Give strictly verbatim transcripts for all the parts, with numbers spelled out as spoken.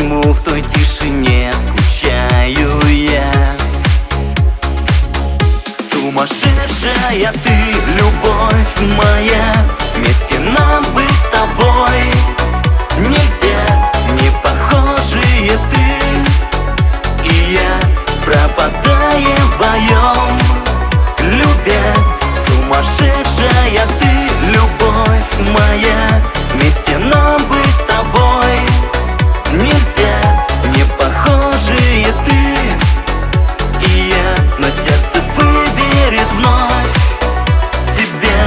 почему в той тишине скучаю я. Сумасшедшая ты, любовь моя, вместе нам бы с тобой нельзя. Не похожие ты и я, пропадаем вдвоем, любя. Сумасшедшая ты, любовь моя, вместе нам бы с тобой нельзя. Не похожие ты и я, но сердце выберет вновь тебя.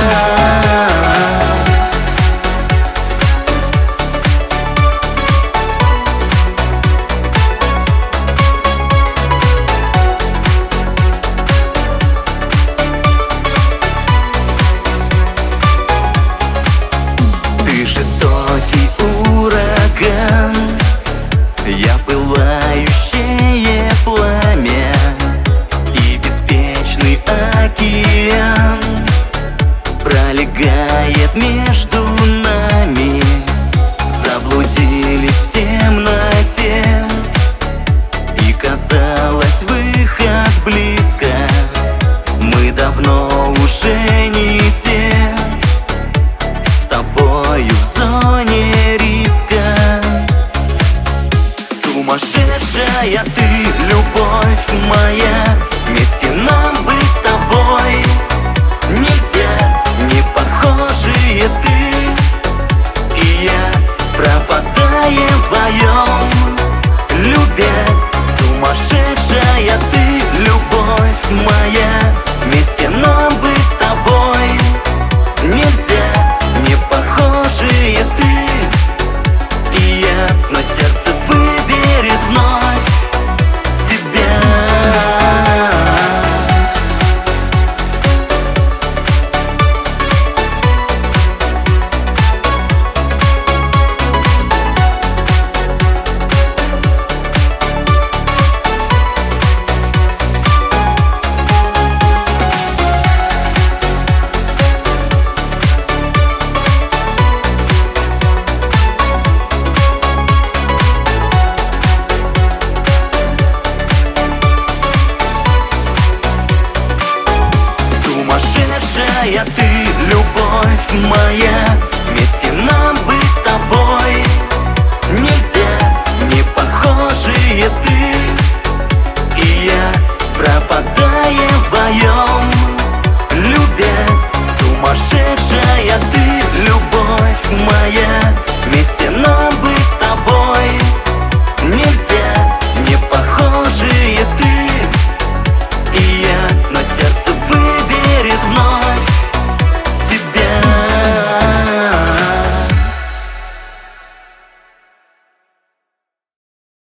Ты жестокий ураган, я пылающее пламя и беспечный океан пролегает между нами. Заблудились в темноте, и казалось, выход близко. Мы давно уже не те, с тобою в зоне риска. Сумасшедшая ты, любовь моя, вместе нам бы с тобой нельзя. Не похожие ты и я, пропадаем вдвоем, любя. Сумасшедшая ты, любовь моя, вместе нам бы с тобой нельзя. Не похожие ты и я, но сердце выберет вновь тебя. Сумасшедшая ты, любовь моя, вместе нам бы с тобой нельзя. Не похожие ты и я, пропадаем вдвоем, любя. Сумасшедшая